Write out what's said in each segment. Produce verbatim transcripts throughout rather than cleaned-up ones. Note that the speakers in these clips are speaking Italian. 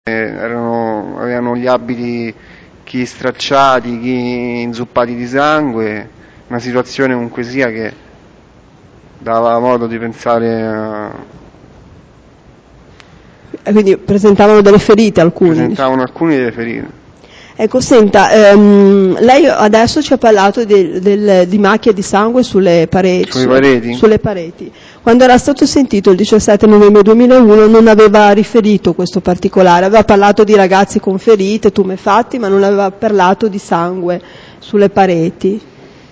erano, avevano gli abiti chi stracciati, chi inzuppati di sangue, una situazione comunque sia che dava modo di pensare a... Quindi presentavano delle ferite alcuni? Presentavano alcuni delle ferite. Ecco, senta, ehm, lei adesso ci ha parlato di, del, di macchie di sangue sulle pareti, Sulle pareti? Sulle pareti. Quando era stato sentito il diciassette novembre duemilauno non aveva riferito questo particolare, aveva parlato di ragazzi con ferite, tumefatti, ma non aveva parlato di sangue sulle pareti.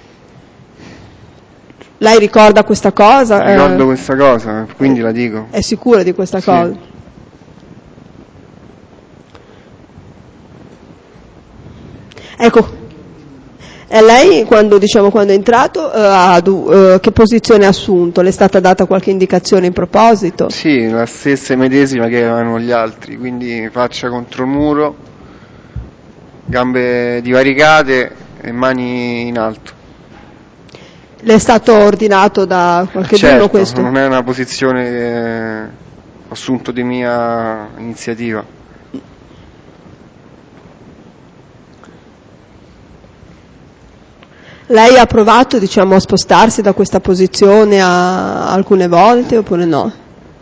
Lei ricorda questa cosa? Ricordo eh, questa cosa, quindi la dico. È sicura di questa Sì. cosa? Ecco, e lei quando, diciamo, quando è entrato, eh, ha, eh, che posizione ha assunto? Le è stata data qualche indicazione in proposito? Sì, la stessa medesima che avevano gli altri, quindi faccia contro il muro, gambe divaricate e mani in alto. Le è stato ordinato da qualche certo, giorno questo? Non è una posizione che ho assunto di mia iniziativa. Lei ha provato, diciamo, a spostarsi da questa posizione a alcune volte oppure no?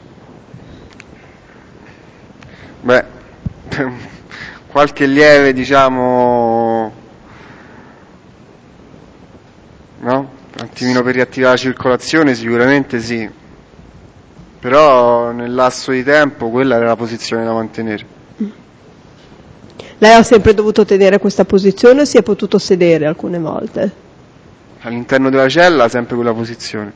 Beh, qualche lieve, diciamo, no? Un attimino per riattivare la circolazione sicuramente sì, però nel lasso di tempo quella era la posizione da mantenere. Lei ha sempre dovuto tenere questa posizione o si è potuto sedere alcune volte? All'interno della cella sempre quella posizione.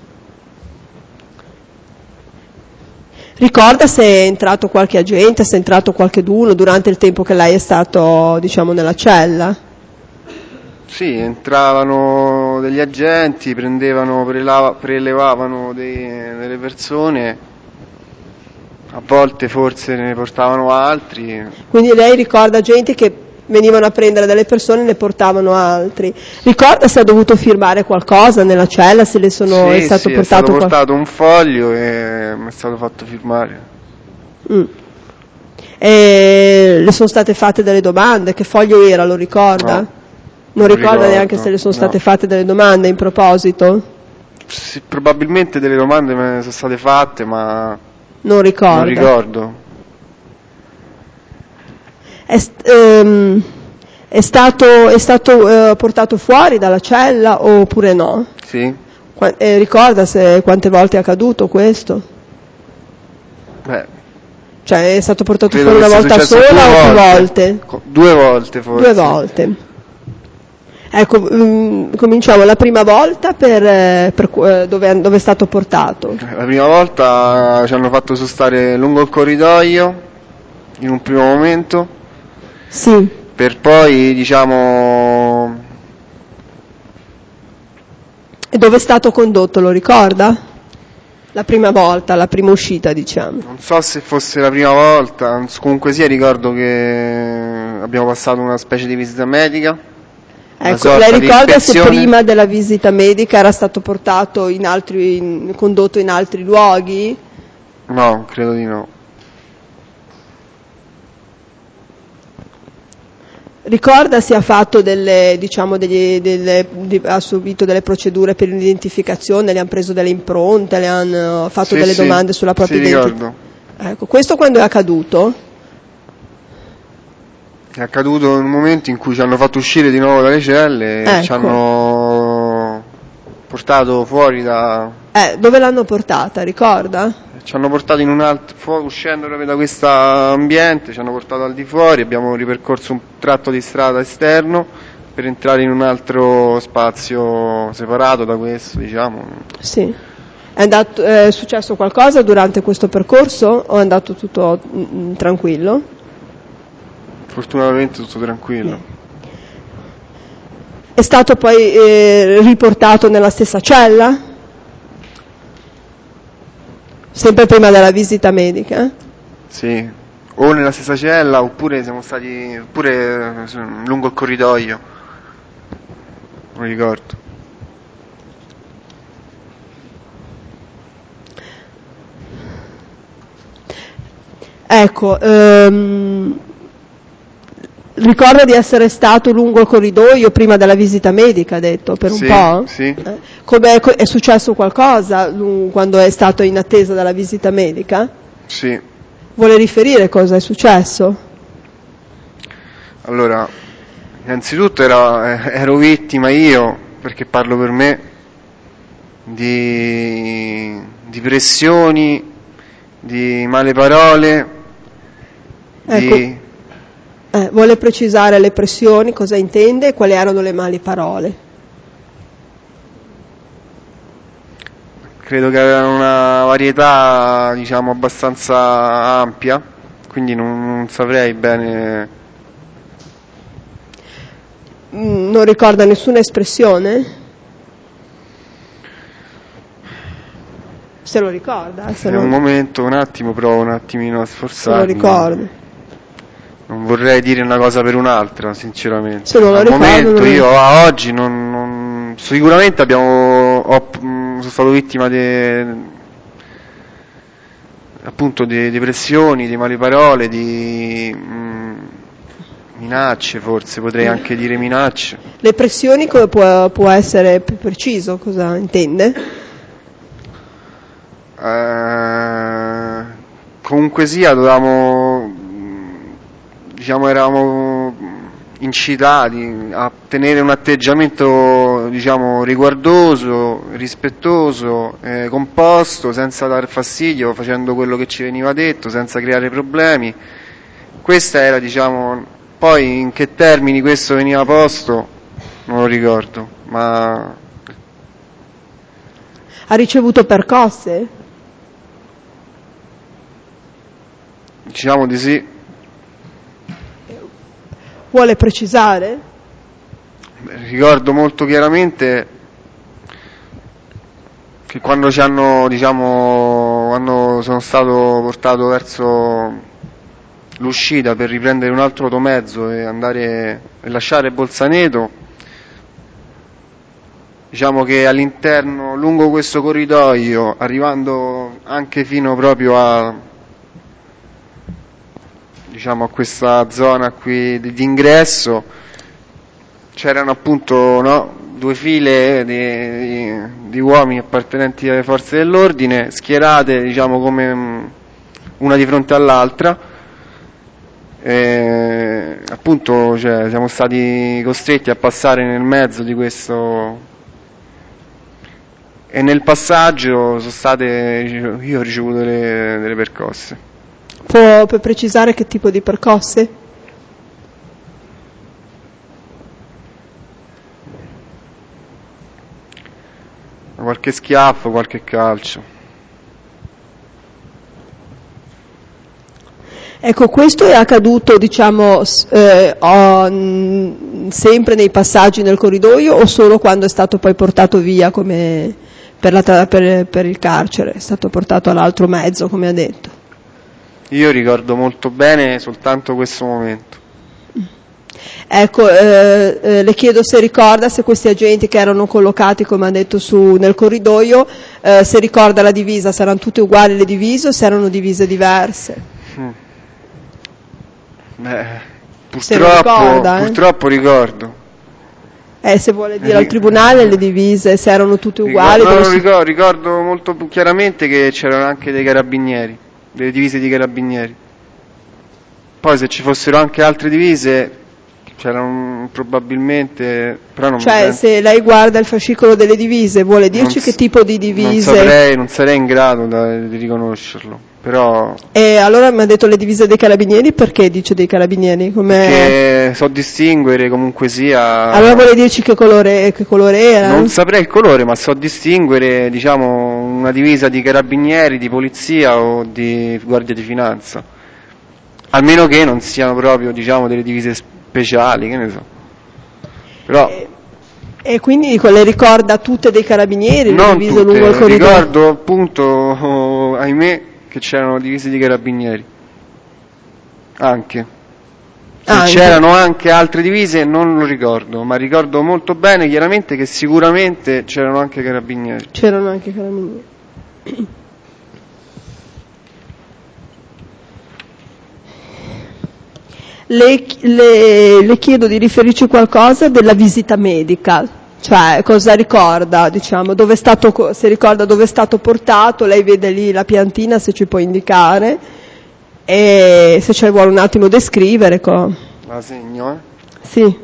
Ricorda se è entrato qualche agente, se è entrato qualcheduno durante il tempo che lei è stato, diciamo, nella cella? Sì, entravano degli agenti, prendevano, prelava, prelevavano dei, delle persone, a volte forse ne portavano altri. Quindi lei ricorda gente che venivano a prendere delle persone e ne portavano altri. Ricorda se ha dovuto firmare qualcosa nella cella, se le sono, sì, è stato sì, portato è stato qual- portato un foglio e mi è stato fatto firmare. Mm. E le sono state fatte delle domande, che foglio era, lo ricorda? No, non, non ricorda ricordo, neanche se le sono no. state fatte delle domande in proposito? Sì, probabilmente delle domande me ne sono state fatte, ma Non ricorda. non ricordo. È, st- ehm, è stato, è stato eh, portato fuori dalla cella oppure no? Sì? Qua- eh, ricorda se quante volte è accaduto questo? Beh, Cioè è stato portato credo fuori che una sia volta successo sola due o più volte. volte? Co- Due volte forse. Due volte. Ecco, mh, cominciamo la prima volta per, eh, per eh, dove, dove è stato portato. La prima volta ci hanno fatto sostare lungo il corridoio, in un primo momento, Sì. per poi, diciamo, E dove è stato condotto, lo ricorda? La prima volta, la prima uscita, diciamo. non so se fosse la prima volta, comunque sia ricordo che abbiamo passato una specie di visita medica. Ecco, lei ricorda se prima della visita medica era stato portato in altri, in, condotto in altri luoghi? No, credo di no. Ricorda se ha fatto delle, diciamo, degli, delle, di, ha subito delle procedure per l'identificazione, le hanno preso delle impronte, le hanno fatto sì, delle sì, domande sulla propria sì, identità? Ricordo. Ecco, questo quando è accaduto? È accaduto in un momento in cui ci hanno fatto uscire di nuovo dalle celle e ecco. ci hanno portato fuori da... Eh, dove l'hanno portata, ricorda? Ci hanno portato in un altro, fu- uscendo proprio da questo ambiente, ci hanno portato al di fuori, abbiamo ripercorso un tratto di strada esterno per entrare in un altro spazio separato da questo, diciamo. Sì. È, andato, è successo qualcosa durante questo percorso o è andato tutto mm, tranquillo? Fortunatamente tutto tranquillo. È stato poi eh, riportato nella stessa cella? Sempre prima della visita medica? Sì, o nella stessa cella oppure siamo stati oppure lungo il corridoio, non ricordo. Ecco, ehm, ricorda di essere stato lungo il corridoio prima della visita medica, ha detto, per un sì, po'? Sì. Eh? Com'è, è successo qualcosa quando è stato in attesa della visita medica? Sì. Vuole riferire cosa è successo? Allora, innanzitutto ero, ero vittima io, perché parlo per me, di, di pressioni, di male parole, ecco. di... Eh, vuole precisare le pressioni, cosa intende e quali erano le mali parole? Credo che avevano una varietà, diciamo, abbastanza ampia, quindi non, non saprei bene. Mm, non ricorda nessuna espressione? Se lo ricorda? Se È non... un momento, un attimo, provo un attimino a sforzarmi. Se lo ricorda. Non vorrei dire una cosa per un'altra, sinceramente. Se non lo Al ricordo, momento, non... io a oggi non, non... sicuramente abbiamo, ho, sono stato vittima di appunto di depressioni, di male parole, di mh, minacce, forse potrei anche dire minacce. Le pressioni come può, può essere più preciso, cosa intende? Eh, comunque sia, dovevamo, diciamo, eravamo incitati a tenere un atteggiamento, diciamo, riguardoso, rispettoso, eh, composto, senza dar fastidio, facendo quello che ci veniva detto, senza creare problemi. Questa era, diciamo, poi in che termini questo veniva posto non lo ricordo, ma ha ricevuto percosse? Diciamo di sì. Vuole precisare? Ricordo molto chiaramente che quando ci hanno, diciamo, quando sono stato portato verso l'uscita per riprendere un altro automezzo e andare e lasciare Bolzaneto, diciamo che all'interno, lungo questo corridoio, arrivando anche fino proprio a, diciamo, a questa zona qui di ingresso, c'erano appunto, no, due file di, di, di uomini appartenenti alle forze dell'ordine, schierate, diciamo, come una di fronte all'altra. E, appunto, cioè, siamo stati costretti a passare nel mezzo di questo, e nel passaggio sono state, io ho ricevuto delle, delle percosse. Può precisare che tipo di percosse? Qualche schiaffo, qualche calcio. Ecco, questo è accaduto, diciamo, eh, oh, mh, sempre nei passaggi nel corridoio o solo quando è stato poi portato via come per, la, per, per il carcere? È stato portato all'altro mezzo, come ha detto? Io ricordo molto bene soltanto questo momento. Ecco, eh, eh, le chiedo se ricorda se questi agenti che erano collocati, come ha detto, su, nel corridoio, eh, se ricorda la divisa, saranno tutte uguali le divise o se erano divise diverse? Mm. Beh, purtroppo, ricorda, eh? purtroppo ricordo. Eh, se vuole dire al tribunale le divise, se erano tutte uguali. Ricordo, no, si... ricordo, ricordo molto chiaramente che c'erano anche dei carabinieri, delle divise di carabinieri. Poi se ci fossero anche altre divise c'erano probabilmente, però non cioè mi se lei guarda il fascicolo delle divise vuole dirci non, che tipo di divise? Non saprei, non sarei in grado da, di riconoscerlo, però... E allora mi ha detto le divise dei carabinieri, perché dice dei carabinieri? Com'è? Perché so distinguere comunque sia... Allora vuole dirci che colore, che colore era? Non saprei il colore, ma so distinguere, diciamo, una divisa di carabinieri, di polizia o di guardia di finanza. Almeno che non siano proprio, diciamo, delle divise speciali, che ne so. Però... E, e quindi dico, le ricorda tutte dei carabinieri, le non divise tutte, lungo il corridoio? ricordo appunto, oh, ahimè, che c'erano divise di carabinieri. Anche. Se Anche. c'erano anche altre divise non lo ricordo, ma ricordo molto bene chiaramente che sicuramente c'erano anche carabinieri. C'erano anche carabinieri. le, le, le chiedo di riferirci qualcosa della visita medica, cioè cosa ricorda, diciamo, dove è stato, se ricorda dove è stato portato, lei vede lì la piantina, se ci può indicare, e se ce ne vuole un attimo descrivere. Co- La segno, eh? Sì.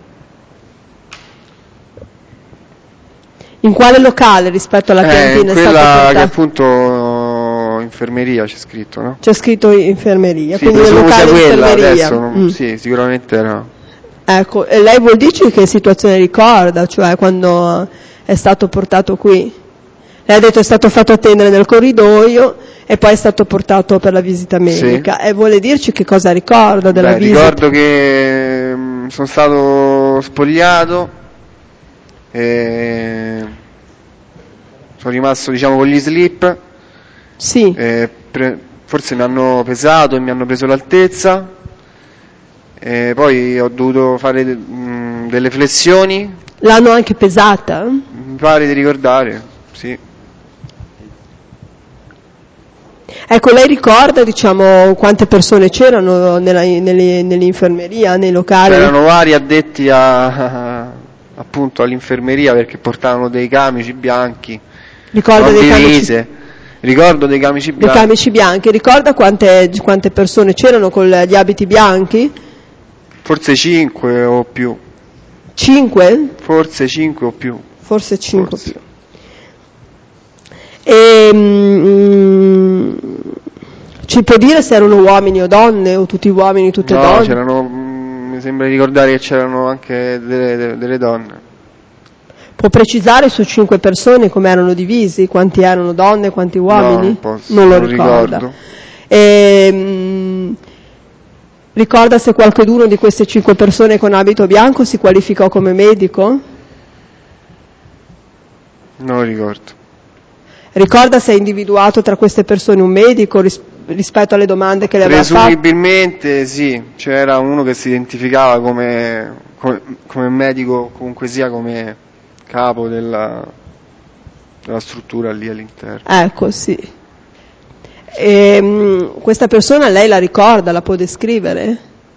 In quale locale rispetto alla piantina eh, è stato quella portato? che appunto infermeria c'è scritto, no? C'è scritto infermeria, Sì, quindi nel presumo sia locale quella infermeria. adesso, non- Mm. sì, sicuramente era. Ecco, e lei vuol dirci che situazione ricorda, cioè quando è stato portato qui? Lei ha detto è stato fatto attendere nel corridoio e poi è stato portato per la visita medica. Sì. E vuole dirci che cosa ricorda della Beh, visita? ricordo che mh, sono stato spogliato e sono rimasto, diciamo, con gli slip. Sì. E pre- forse mi hanno pesato e mi hanno preso l'altezza. E poi ho dovuto fare mh, delle flessioni. L'hanno anche pesata? Mi pare di ricordare, sì. Ecco, lei ricorda, diciamo, quante persone c'erano nella, nelle, nell'infermeria, nei locali? C'erano vari addetti a, appunto all'infermeria perché portavano dei camici bianchi, Ricorda non dei divise. camici, Ricordo dei camici dei bianchi. camici bianchi. Ricorda quante, quante persone c'erano con gli abiti bianchi? Forse cinque o più. Cinque? Forse cinque o più. Forse cinque Forse. più. E, mm, ci può dire se erano uomini o donne, o tutti uomini, tutte No, donne? c'erano, mh, mi sembra di ricordare che c'erano anche delle, delle, delle donne. Può precisare su cinque persone come erano divisi? Quanti erano donne, quanti uomini? No, non posso, non lo non ricorda. ricordo. E, mm, ricorda se qualcuno di queste cinque persone con abito bianco si qualificò come medico? Non lo ricordo. Ricorda se ha individuato tra queste persone un medico ris- rispetto alle domande che le aveva fatto? Presumibilmente sì, c'era uno che si identificava come, come, come medico, comunque sia come capo della, della struttura lì all'interno. Ecco, sì. E, mh, questa persona lei la ricorda, la può descrivere?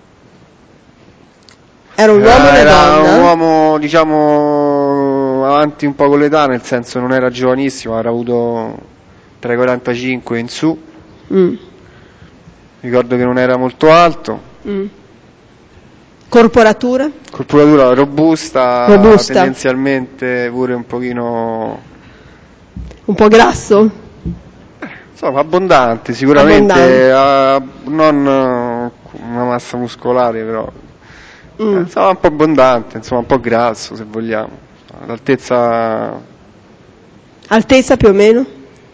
Era un uomo o una Era donna? un uomo, diciamo, avanti un po' con l'età, nel senso non era giovanissimo, avrà avuto tra i quarantacinque in su. Mm. Ricordo che non era molto alto. Mm. Corporatura? Corporatura robusta, Robusta. tendenzialmente pure un pochino, Un po' grasso? insomma, abbondante, sicuramente, Abbondante. eh, non eh, una massa muscolare, però Mm. eh, insomma un po' abbondante, insomma un po' grasso se vogliamo. L'altezza Altezza più o meno?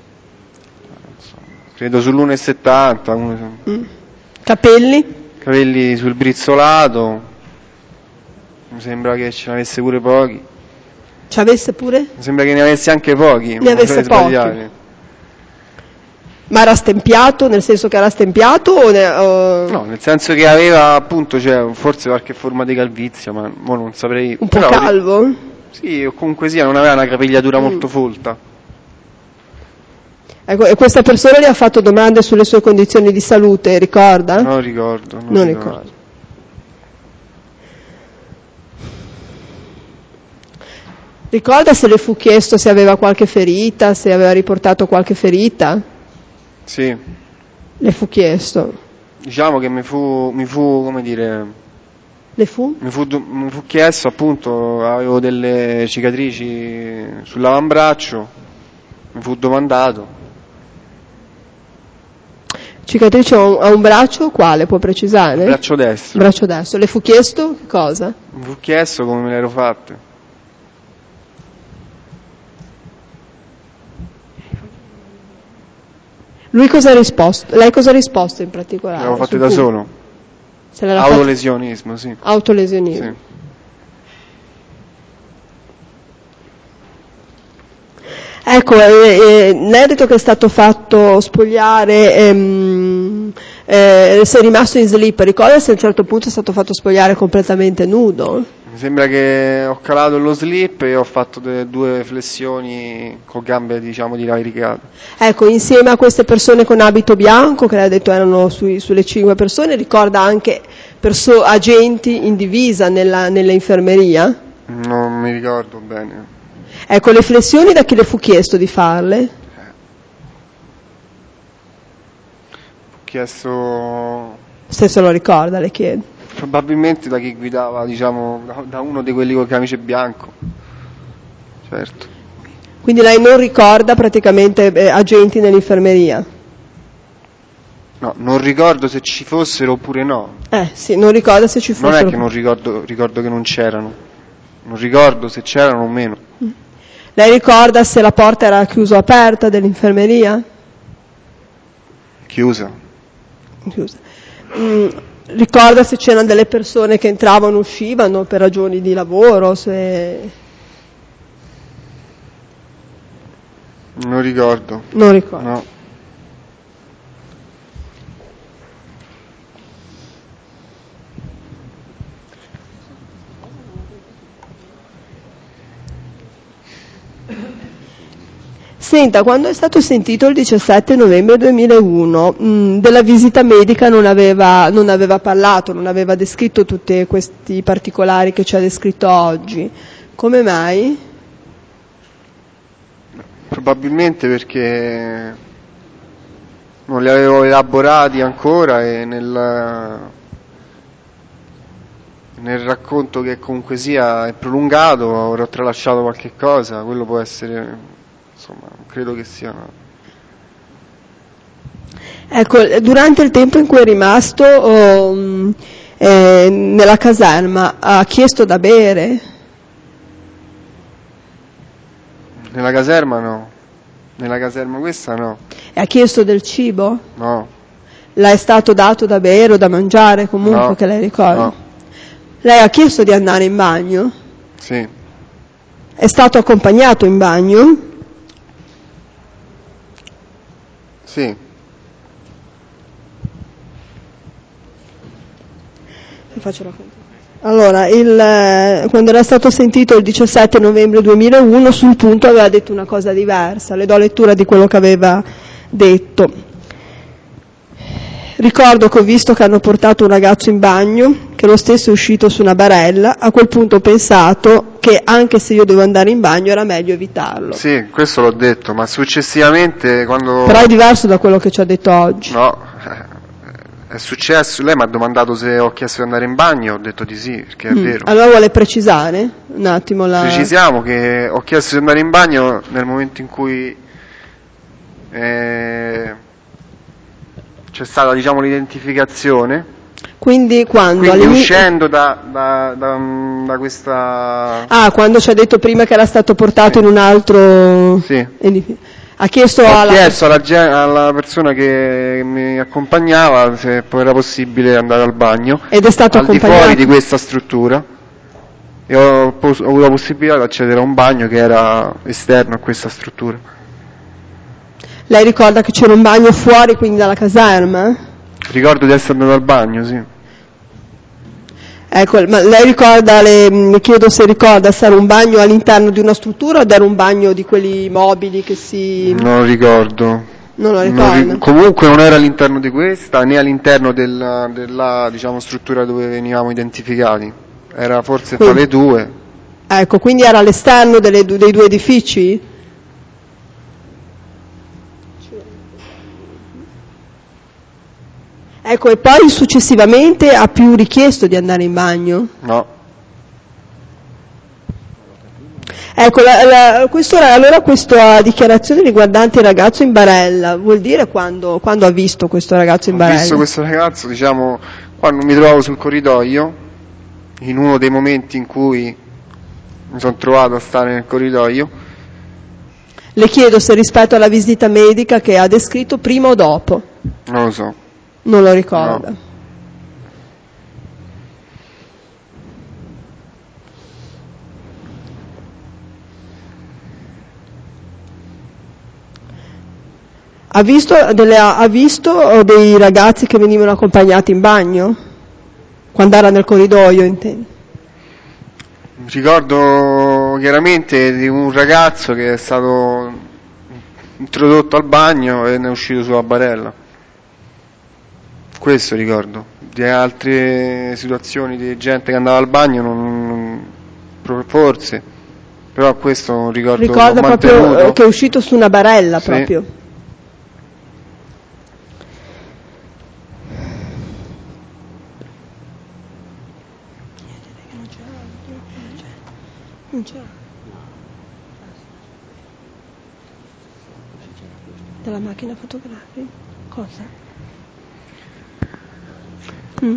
credo sull'uno virgola settanta, uno- Mm. Capelli? capelli sul brizzolato, mi sembra che ce ne avesse pure pochi, Ci avesse pure? mi sembra che ne avesse anche pochi, Ne avesse non vorrei pochi. sbagliare. Ma era stempiato, nel senso che era stempiato o... Ne, o... No, nel senso che aveva appunto, cioè, forse qualche forma di calvizia, ma mo non saprei. Un po' Però, calvo? sì, o comunque sia, non aveva una capigliatura Mm. molto folta. Ecco, e questa persona le ha fatto domande sulle sue condizioni di salute, ricorda? Non ricordo. Non, Non ricordo. ricordo. Ricorda se le fu chiesto se aveva qualche ferita, se aveva riportato qualche ferita? Sì, Le fu chiesto. diciamo che mi fu, mi fu come dire, Le fu? mi fu, mi fu chiesto appunto, avevo delle cicatrici sull'avambraccio, mi fu domandato. Cicatrice a un, a un braccio, quale? Può precisare? Braccio destro. Braccio destro. Le fu chiesto che cosa? Mi fu chiesto come me le ero fatte. Lui cosa ha risposto? Lei cosa ha risposto in particolare? Le avevo fatte sul da punto? solo. Se l'era fatta- Autolesionismo, sì. Autolesionismo. Sì. Ecco, eh, eh, lei ha detto che è stato fatto spogliare, ehm, eh, se è rimasto in slip, ricorda se a un certo punto è stato fatto spogliare completamente nudo? Mi sembra che ho calato lo slip e ho fatto de- due flessioni con gambe, diciamo, di lavricate. Ecco, insieme a queste persone con abito bianco, che lei ha detto erano sui, sulle cinque persone, ricorda anche perso- agenti in divisa nella, nell'infermeria? Non mi ricordo bene. Ecco, le flessioni da chi le fu chiesto di farle? Ho chiesto Se se lo ricorda, le chiedo. probabilmente da chi guidava, diciamo, da, da uno di quelli con camice bianco. Certo. Quindi lei non ricorda praticamente eh, agenti nell'infermeria? No, non ricordo se ci fossero oppure no. Eh sì, non ricorda se ci fossero. Non è che non ricordo, ricordo che non c'erano. Non ricordo se c'erano o meno. Lei ricorda se la porta era chiusa o aperta dell'infermeria? Chiusa. Chiusa. Mm, ricorda se c'erano delle persone che entravano o uscivano per ragioni di lavoro? Se... Non ricordo. Non ricordo. No. Senta, quando è stato sentito il diciassette novembre duemilauno, mh, della visita medica non aveva, non aveva parlato, non aveva descritto tutti questi particolari che ci ha descritto oggi. Come mai? Probabilmente perché non li avevo elaborati ancora e nel, nel racconto, che comunque sia è prolungato, avrò tralasciato qualche cosa, quello può essere, insomma, credo che sia... Ecco, durante il tempo in cui è rimasto oh, eh, nella caserma, ha chiesto da bere? Nella caserma no, nella caserma questa no. E ha chiesto del cibo? No. Le è stato dato da bere o da mangiare comunque, No. che lei ricorda? No. Lei ha chiesto di andare in bagno? Sì. È stato accompagnato in bagno? Sì. Vi faccio raccontare. Allora, il, quando era stato sentito il diciassette novembre duemilauno, sul punto aveva detto una cosa diversa. Le do lettura di quello che aveva detto. Ricordo che ho visto che hanno portato un ragazzo in bagno, che lo stesso è uscito su una barella. A quel punto ho pensato che anche se io devo andare in bagno era meglio evitarlo. Sì, questo l'ho detto, ma successivamente quando... Però è diverso da quello che ci ha detto oggi. No, è successo, lei mi ha domandato se ho chiesto di andare in bagno, ho detto di sì, perché è Mm. vero. Allora vuole precisare un attimo la... Precisiamo che ho chiesto di andare in bagno nel momento in cui eh, c'è stata, diciamo, l'identificazione. Quindi quando? Quindi All'ini- uscendo da, da, da, da questa... Ah, quando ci ha detto prima che era stato portato Sì. in un altro... Sì. Ha chiesto Ho alla... chiesto alla, gen- alla persona che mi accompagnava se poi era possibile andare al bagno Ed è stato al di accompagnato. fuori di questa struttura e ho, pos- ho avuto la possibilità di accedere a un bagno che era esterno a questa struttura. Lei ricorda che c'era un bagno fuori, quindi dalla caserma? Ricordo di essere andato al bagno, sì. Ecco, ma lei ricorda, le, mi chiedo se ricorda se era un bagno all'interno di una struttura o era un bagno di quelli mobili che si... Non ricordo. Non lo Non ricorda? ri- comunque non era all'interno di questa né all'interno della, della diciamo, struttura dove venivamo identificati. Era forse fra Quindi- le due. Ecco, quindi era all'esterno delle du- dei due edifici? Ecco, e poi successivamente ha più richiesto di andare in bagno? No. Ecco, la, la, questo, allora questa dichiarazione riguardante il ragazzo in barella, vuol dire quando, quando ha visto questo ragazzo in Ho barella? visto questo ragazzo, diciamo, quando mi trovavo sul corridoio, in uno dei momenti in cui mi sono trovato a stare nel corridoio. Le chiedo se rispetto alla visita medica che ha descritto prima o dopo. Non lo so. Non lo ricorda. No. Ha visto, delle, ha visto dei ragazzi che venivano accompagnati in bagno? Quando era nel corridoio, intendo. Ricordo chiaramente di un ragazzo che è stato introdotto al bagno e ne è uscito sulla barella. Questo ricordo. Di altre situazioni di gente che andava al bagno non, non forse, però questo non ricordo. Ricorda proprio che è uscito su una barella, sì. Proprio. Non c'è. Della macchina fotografica? Cosa? Mm.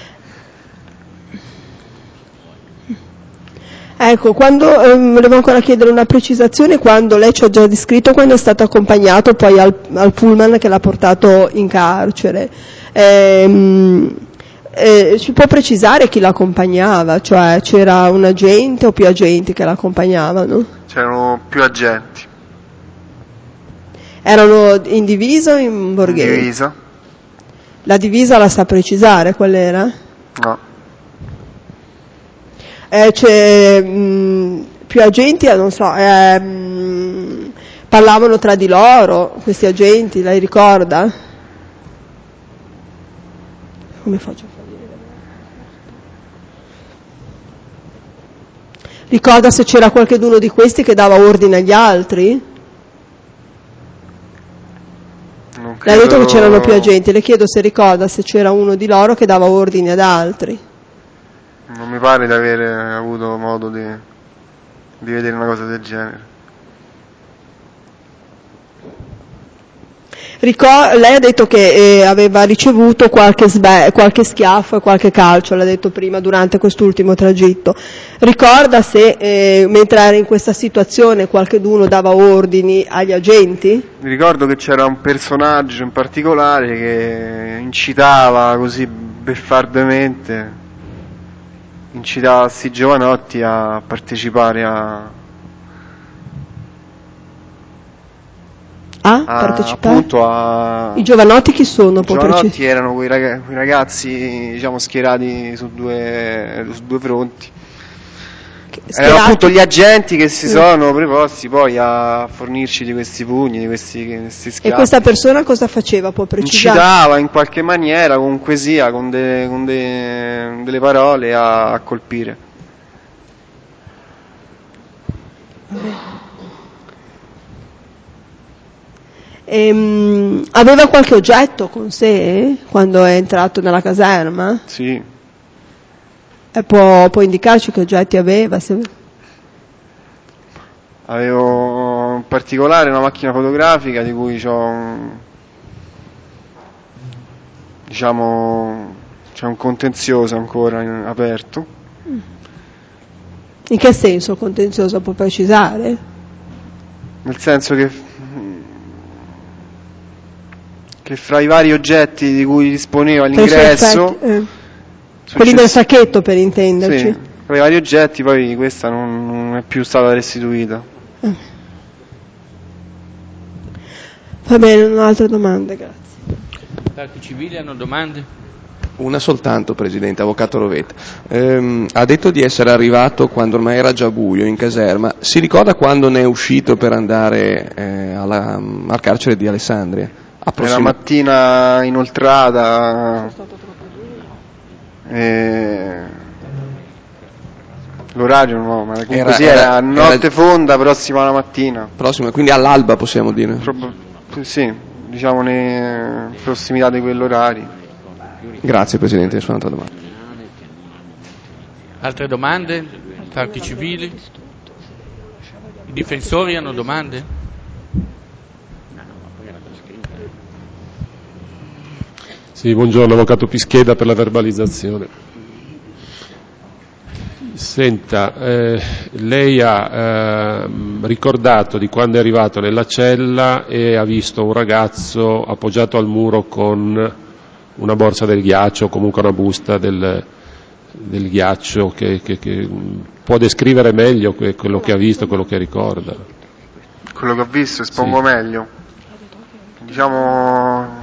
Ecco, quando ehm, volevo ancora chiedere una precisazione, quando lei ci ha già descritto quando è stato accompagnato poi al, al pullman che l'ha portato in carcere. Ehm, eh, ci può precisare chi l'accompagnava? Cioè c'era un agente o più agenti che l'accompagnavano? C'erano più agenti. Erano in divisa o in borghese? In divisa. La divisa la sa precisare qual era? No. Eh, c'è mh, più agenti, non so, eh, mh, parlavano tra di loro questi agenti, lei ricorda? Come faccio a fargli vedere? Ricorda se c'era qualcheduno di questi che dava ordine agli altri? Non credo... Lei ha detto che c'erano più agenti, le chiedo se ricorda se c'era uno di loro che dava ordine ad altri. Non mi pare di aver avuto modo di, di vedere una cosa del genere. Ricor- lei ha detto che eh, aveva ricevuto qualche, sbe- qualche schiaffo e qualche calcio, l'ha detto prima durante quest'ultimo tragitto. Ricorda se eh, mentre era in questa situazione qualcheduno dava ordini agli agenti? Mi ricordo che c'era un personaggio in particolare che incitava così beffardemente, incitava questi giovanotti a partecipare a... A a, partecipare? Appunto a... I giovanotti chi sono? I giovanotti erano quei ragazzi, quei ragazzi diciamo schierati su due, su due fronti. Schierati? Erano appunto gli agenti che si sono preposti poi a fornirci di questi pugni, di questi, questi schiaffi. E questa persona cosa faceva? Può precisare? Incitava in qualche maniera, comunque sia, con, de, con de, delle parole a, a colpire. Vabbè. Ehm, aveva qualche oggetto con sé quando è entrato nella caserma? Sì. E può, può indicarci che oggetti aveva? Se... Avevo in particolare una macchina fotografica di cui c'ho un, diciamo, c'è un contenzioso ancora in, aperto. In che senso contenzioso, può precisare? Nel senso che che fra i vari oggetti di cui disponeva all'ingresso, eh. quelli del sacchetto per intenderci, sì, fra i vari oggetti poi questa non, non è più stata restituita. Eh. Va bene, non ho altre domande, grazie. Parti civili hanno domande? Una soltanto, Presidente, Avvocato Rovetta. Ehm, ha detto di essere arrivato quando ormai era già buio in caserma. Si ricorda quando ne è uscito per andare eh, alla, al carcere di Alessandria? Era mattina inoltrata, e... l'orario no, ma comunque era, sì, era, era notte era... fonda prossima alla mattina. Prossima, quindi all'alba possiamo dire? Prob- sì, diciamo in prossimità di quell'orario. Grazie Presidente, nessuna altra domanda. Altre domande? Parti civili? I difensori hanno domande? Sì, buongiorno, Avvocato Pischeda per la verbalizzazione. Senta, eh, lei ha eh, ricordato di quando è arrivato nella cella e ha visto un ragazzo appoggiato al muro con una borsa del ghiaccio o comunque una busta del, del ghiaccio che, che, che può descrivere meglio que, quello che ha visto, quello che ricorda. Quello che ho visto, espongo sì. meglio. Diciamo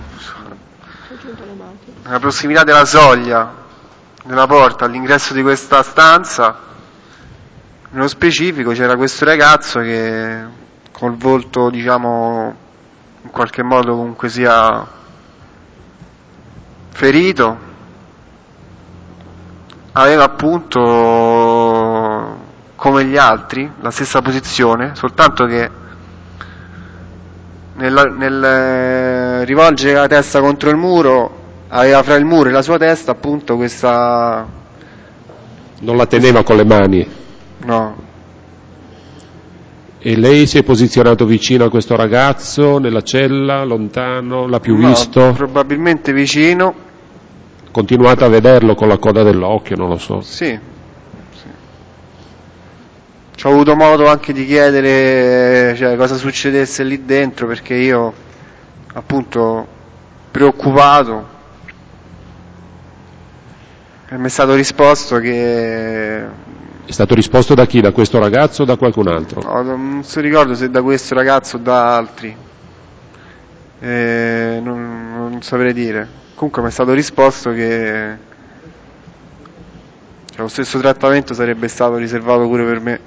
nella prossimità della soglia della porta all'ingresso di questa stanza, nello specifico c'era questo ragazzo che col volto, diciamo, in qualche modo comunque sia ferito, aveva appunto come gli altri la stessa posizione, soltanto che nel, nel rivolgere la testa contro il muro aveva fra il muro e la sua testa appunto questa... Non la teneva con le mani? No. E lei si è posizionato vicino a questo ragazzo, nella cella, lontano, l'ha più No, visto? probabilmente vicino. Continuate a vederlo con la coda dell'occhio, non lo so. Sì, sì. Ci ho avuto modo anche di chiedere, cioè, cosa succedesse lì dentro, perché io, appunto, preoccupato, e mi è stato risposto che... È stato risposto da chi? Da questo ragazzo o da qualcun altro? No, non si ricordo se da questo ragazzo o da altri, eh, non, non saprei dire. Comunque mi è stato risposto che cioè, lo stesso trattamento sarebbe stato riservato pure per me.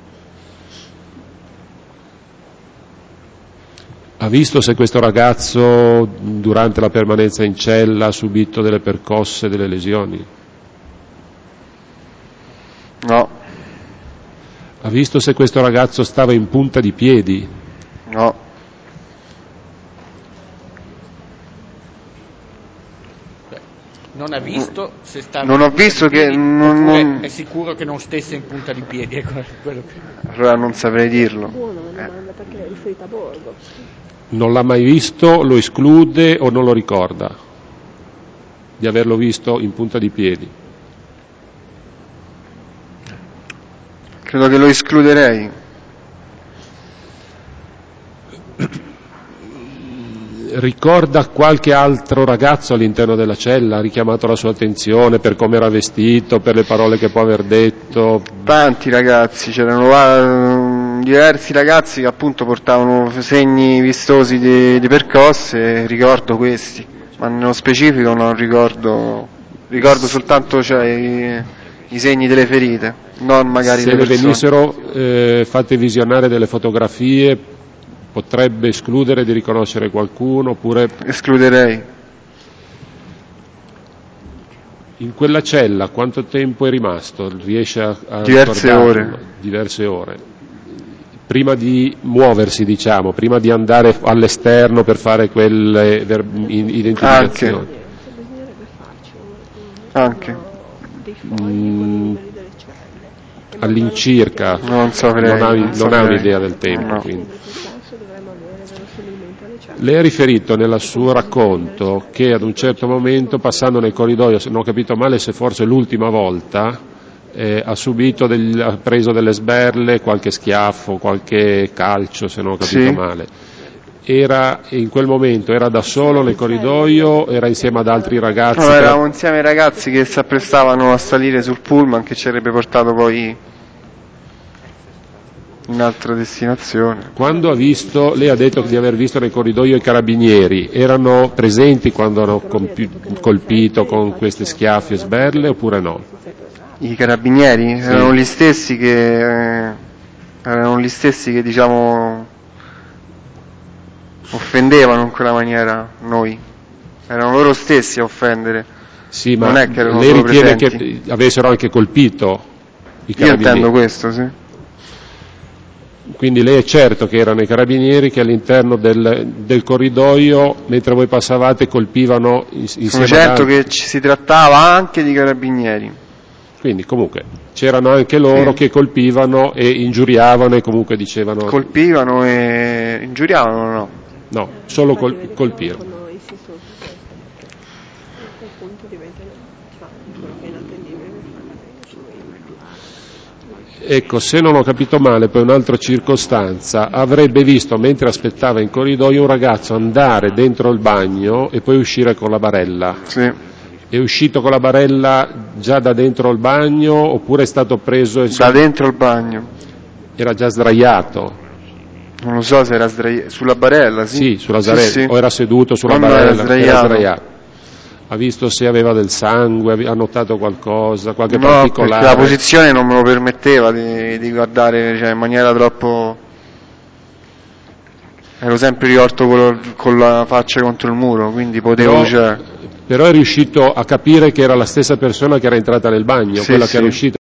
Ha visto se questo ragazzo durante la permanenza in cella ha subito delle percosse, delle lesioni? No. Ha visto se questo ragazzo stava in punta di piedi? No. Non ha visto se stava non in ho punta visto di piedi, che non, non... è sicuro che non stesse in punta di piedi, è quello che... Allora non saprei dirlo. Buona la domanda, perché è riferita a bordo. Non l'ha mai visto, lo esclude o non lo ricorda di averlo visto in punta di piedi? Credo che lo escluderei. Ricorda qualche altro ragazzo all'interno della cella? Ha richiamato la sua attenzione per come era vestito, per le parole che può aver detto? Tanti ragazzi, c'erano uh, diversi ragazzi che appunto portavano segni vistosi di, di percosse, ricordo questi, ma nello specifico non ricordo, ricordo soltanto cioè, i, i segni delle ferite, non magari Se le le persone. venissero eh, fatte visionare delle fotografie, potrebbe escludere di riconoscere qualcuno oppure... Escluderei. In quella cella quanto tempo è rimasto? Riesce a, a Diverse ricordarlo? ore. Diverse ore. Prima di muoversi, diciamo, prima di andare all'esterno per fare quelle ver- identificazioni. Anche. Anche. Mm, all'incirca. Non saprei. Non ha, non non saprei. ha un'idea del tempo. No. Quindi. Lei ha riferito nel suo racconto che ad un certo momento, passando nel corridoio, se non ho capito male, se forse l'ultima volta, eh, ha subito, degli, ha preso delle sberle, qualche schiaffo, qualche calcio, se non ho capito Sì. male. Era, in quel momento era da solo nel corridoio, era insieme ad altri ragazzi? No, eravamo insieme ai ragazzi che si apprestavano a salire sul pullman che ci avrebbe portato poi in altra destinazione. Quando ha visto, lei ha detto di aver visto nel corridoio i carabinieri, erano presenti quando hanno compi- colpito con queste schiaffi e sberle oppure no? I carabinieri Sì. erano gli stessi che eh, erano gli stessi che diciamo offendevano in quella maniera noi, erano loro stessi a offendere. Sì, ma non è che erano lei solo ritiene presenti. che avessero anche colpito i Io carabinieri? intendo questo, sì. Quindi lei è certo che erano i carabinieri che all'interno del, del corridoio, mentre voi passavate, colpivano insieme Sono ad certo altri? che ci si trattava anche di carabinieri. Quindi comunque c'erano anche loro Sì. che colpivano e ingiuriavano e comunque dicevano... Colpivano e ingiuriavano, no? No, solo col- colpivano. Ecco, se non ho capito male, poi un'altra circostanza, avrebbe visto mentre aspettava in corridoio un ragazzo andare dentro il bagno e poi uscire con la barella. Sì. È uscito con la barella già da dentro il bagno oppure è stato preso... Da dentro il bagno. Era già sdraiato? Non lo so se era sdraiato. Sulla barella, sì? Sì, sulla barella. Sì, sì. O era seduto sulla No, no, barella? era sdraiato. Era sdraiato. Ha visto se aveva del sangue, ha notato qualcosa, qualche no, particolare? perché la posizione non me lo permetteva di, di guardare, cioè, in maniera troppo... Ero sempre rivolto con, con la faccia contro il muro, quindi potevo... Però, cioè... però è riuscito a capire che era la stessa persona che era entrata nel bagno, Sì, quella sì. che era uscita.